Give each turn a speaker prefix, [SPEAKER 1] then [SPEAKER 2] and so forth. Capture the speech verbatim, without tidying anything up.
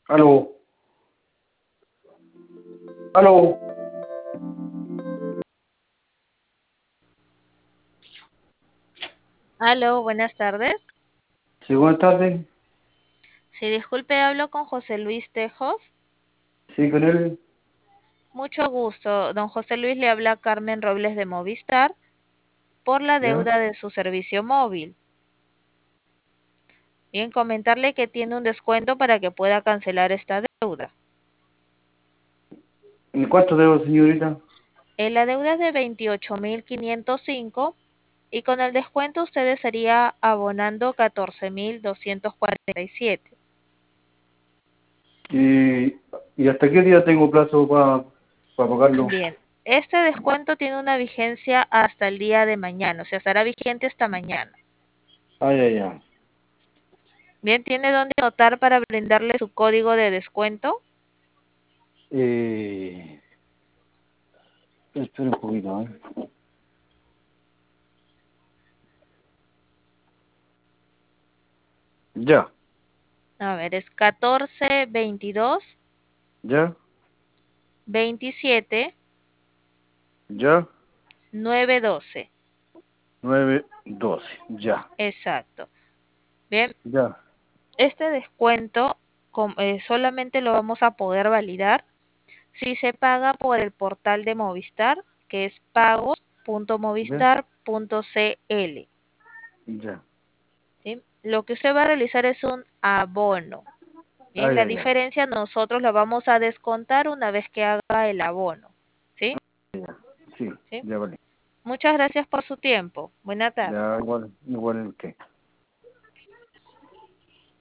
[SPEAKER 1] Aló, aló.
[SPEAKER 2] Aló, buenas tardes.
[SPEAKER 1] Sí, buenas tardes.
[SPEAKER 2] Sí, disculpe, hablo con José Luis Tejos.
[SPEAKER 1] Sí, con él.
[SPEAKER 2] Mucho gusto. Don José Luis, le habla Carmen Robles de Movistar por la
[SPEAKER 1] ¿Ya?
[SPEAKER 2] deuda de su servicio móvil. Bien, comentarle que tiene un descuento para que pueda cancelar esta deuda.
[SPEAKER 1] ¿Y cuánto debo, señorita?
[SPEAKER 2] Eh, la deuda es de veintiocho mil quinientos cinco y con el descuento usted estaría abonando catorce mil doscientos cuarenta y siete.
[SPEAKER 1] ¿Y, y hasta qué día tengo plazo para pagarlo?
[SPEAKER 2] Bien, este descuento tiene una vigencia hasta el día de mañana, o sea, estará vigente hasta mañana.
[SPEAKER 1] Ay, ay, ay.
[SPEAKER 2] Bien, ¿tiene dónde anotar para brindarle su código de descuento?
[SPEAKER 1] Eh, espera un poquito, ¿eh? Ya,
[SPEAKER 2] A ver, es catorce veintidós
[SPEAKER 1] ya,
[SPEAKER 2] veintisiete
[SPEAKER 1] ya,
[SPEAKER 2] nueve doce.
[SPEAKER 1] nueve, doce, ya,
[SPEAKER 2] Exacto. Bien,
[SPEAKER 1] ya,
[SPEAKER 2] este descuento com- eh, solamente lo vamos a poder validar si se paga por el portal de Movistar, que es
[SPEAKER 1] ya,
[SPEAKER 2] pagos.movistar.cl.
[SPEAKER 1] ya.
[SPEAKER 2] ¿Sí? Lo que usted va a realizar es un abono. Bien,
[SPEAKER 1] Ay,
[SPEAKER 2] la
[SPEAKER 1] ay, ay.
[SPEAKER 2] diferencia nosotros la vamos a descontar una vez que haga el abono. ¿Sí?
[SPEAKER 1] Sí,
[SPEAKER 2] ¿Sí?
[SPEAKER 1] ya vale.
[SPEAKER 2] Muchas gracias por su tiempo. Buena tarde.
[SPEAKER 1] Ya, igual, igual que.